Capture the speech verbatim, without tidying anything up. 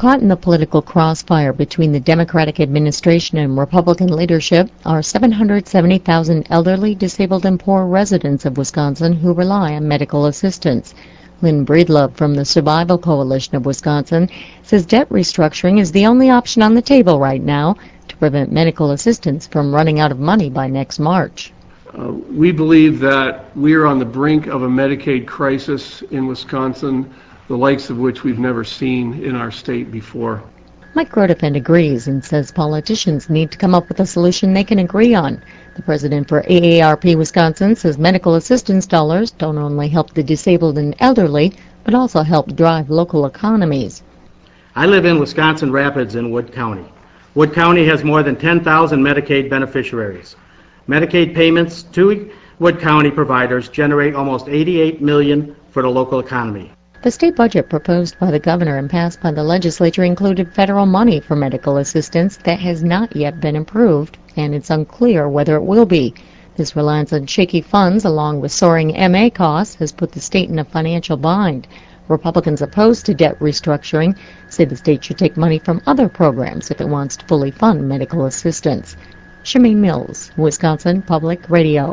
Caught in the political crossfire between the Democratic administration and Republican leadership are seven hundred seventy thousand elderly, disabled, and poor residents of Wisconsin who rely on medical assistance. Lynn Breedlove from the Survival Coalition of Wisconsin says debt restructuring is the only option on the table right now to prevent medical assistance from running out of money by next March. Uh, we believe that we are on the brink of a Medicaid crisis in Wisconsin, the likes of which we've never seen in our state before. Mike Grotefend agrees and says politicians need to come up with a solution they can agree on. The president for A A R P Wisconsin says medical assistance dollars don't only help the disabled and elderly, but also help drive local economies. I live in Wisconsin Rapids in Wood County. Wood County has more than ten thousand Medicaid beneficiaries. Medicaid payments to Wood County providers generate almost eighty-eight million dollars for the local economy. The state budget proposed by the governor and passed by the legislature included federal money for medical assistance that has not yet been approved, and it's unclear whether it will be. This reliance on shaky funds, along with soaring M A costs, has put the state in a financial bind. Republicans opposed to debt restructuring say the state should take money from other programs if it wants to fully fund medical assistance. Shemaine Mills, Wisconsin Public Radio.